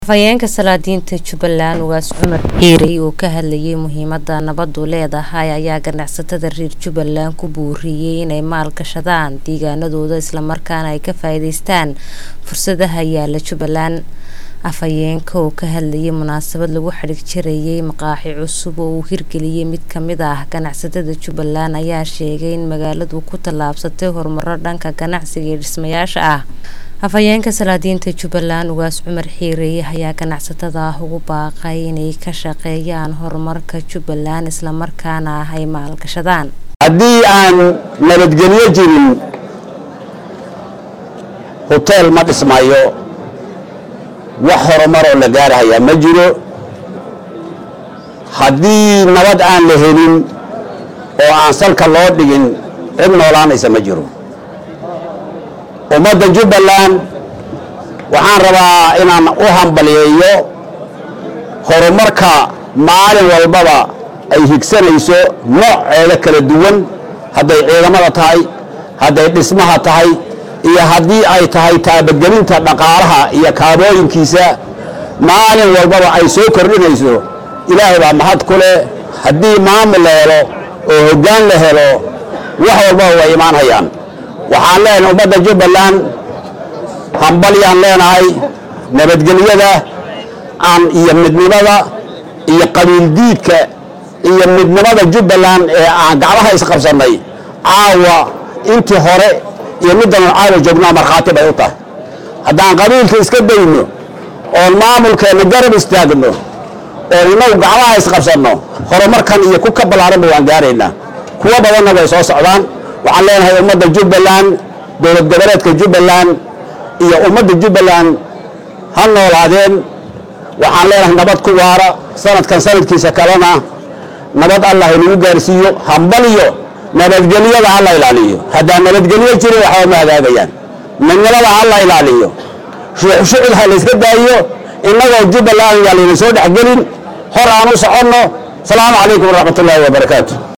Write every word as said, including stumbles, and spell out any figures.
Afhayeenka Salaadiinta Jubbaland Ugaas Cumar Xiire oo ka hadlayay muhiimadda nabaddu leedahay ayaa ganacsatada reer Jubbaland ku booriyay inay maal gashadaan deegaanadooda isla markaana ay ka faa'iideystaan fursadaha yaala Jubbaland. Afhayeenka oo ka hadlayay munaasabad lagu xidhig jirayay maqaaxi cusub oo uu hirgeliyay mid ka mid ah ganacsatada Jubbaland ayaa sheegay in magaaladu ku tallaabsatay horumar dhanka ganacsiga iyo dhismayaasha ah. Afhayeenka Salaadiinta Jubbaland Ugaas Cumar Xiire ayaa ganacsatada ugu baaqay inay ka shaqeeyaan horumarka Jubbaland isla markaana ay maal gashadaan. haddii aan nabadgelyo jirin hotel ma dhismayo, wax horumar oo la gaaraya ma jiro. haddii nabad aan la helin oo aan salka loo dhigin cid noolaanaysa ma jiro. ummadda Jubbaland waxaan rabaa inaan u hambaliyeeyo horumarka maalin walbaba ay higsanayso nooceeda kala duwan, hadday ciidamada tahay, hadday dhismaha tahay, iyo haddii ay tahay taabagelinta dhaqaalaha iyo kaabooyinkiisa maalin walbaba ay soo kordhinayso. ilaahay baa mahad ku leh. haddii maamul la helo oo hoggaan la helo wax walbaba way imaanayaan. waxaan leenahay ummadda Jubbaland hambaliyaan leenahay nabadgelyada aan iyo midnimada iyo qabiil diidka iyo midnimada Jubbaland ee aan gacmaha isqabsanay caawa intii hore iyo middan caawa joognaa markhaati bay u tahay. haddaan qabiilka iska dayno oo maamulkeena garab istaagno oo inagu gacmaha isqabsanno horumarkan iyo ku ka balaaran waan gaaraynaa. kuwa badanna way soo socdaan. waxaan leenahay ummadda Jubbaland, dowlad goboleedka Jubbaland iyo ummadda Jubbaland ha noolaadeen. waxaan leenahay nabad ku waara sanadkan sanadkiisa kalena nabad Allah inuu gaarsiiyo. hambaliyo nabadgelyada Allah ilaaliyo. haddaan nabadgelyo jirin waxa ma hagaagayaan. midnimada Allah ilaaliyo. shucuud ha la iska daayo. innagoo Jubbaland yaa la soo dhaxgelin hor aan u soconno. salaamu calaykum waraxmatullaahi wabarakaatuh.